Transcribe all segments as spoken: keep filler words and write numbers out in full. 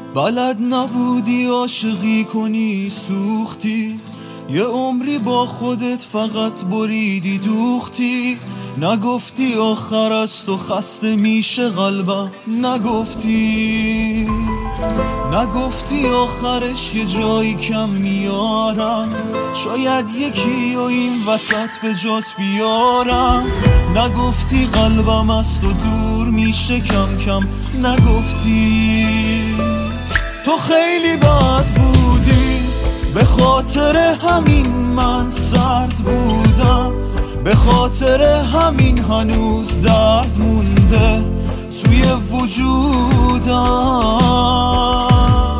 بلد نبودی عاشقی کنی سوختی، یه عمری با خودت فقط بریدی دوختی. نگفتی آخر است و خسته میشه قلبم، نگفتی نگفتی آخرش یه جایی کم میارم، شاید یکی و این وسط به جات بیارم. نگفتی قلبم از تو دور میشه کم کم، نگفتی. تو خیلی بد بودی، به خاطر همین من سرد بودم، به خاطر همین هنوز درد مونده توی وجودم.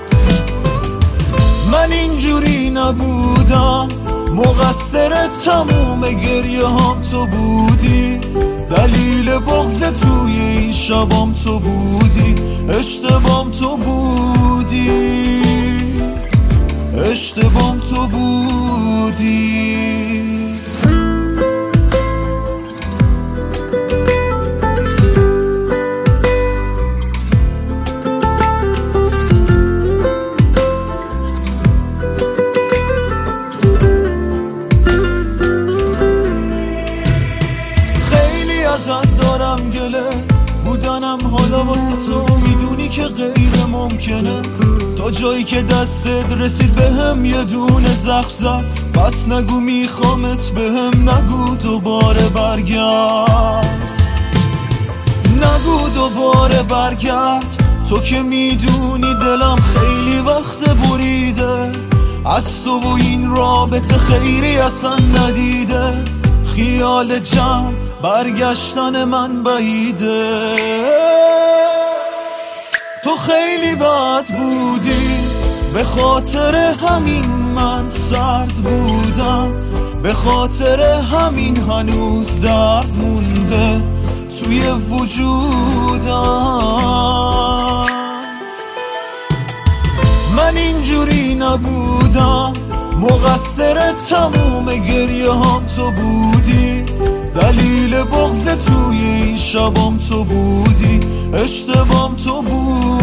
من اینجوری نبودم، مقصر تموم گریه هم تو بودی، دلیل بغض توی این شبام تو بودی، اشتبام تو بودی، اشتبام تو بودی. خیلی ازت دارم گله، بودنم حالا واسه تو میدونی که غیر ممکنه. تا جایی که دستت رسید به هم یه دونه زخم زد، پس نگو میخوامت به هم، نگو دوباره برگرد، نگو دوباره برگرد. تو که میدونی دلم خیلی وقت بریده، از تو و این رابطه خیری اصلا ندیده. خیال جمع برگشتن من بعیده. تو خیلی بد بودی، به خاطر همین من سرد بودم، به خاطر همین هنوز درد مونده توی وجودم. من اینجوری نبودم، مقصر تموم گریه هم تو بودی، دلیل بغض توی این شبام تو بودی، اشتبام تو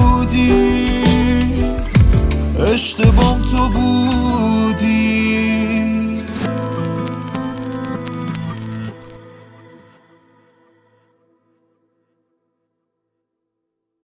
بودی، اشتبام تو بودی.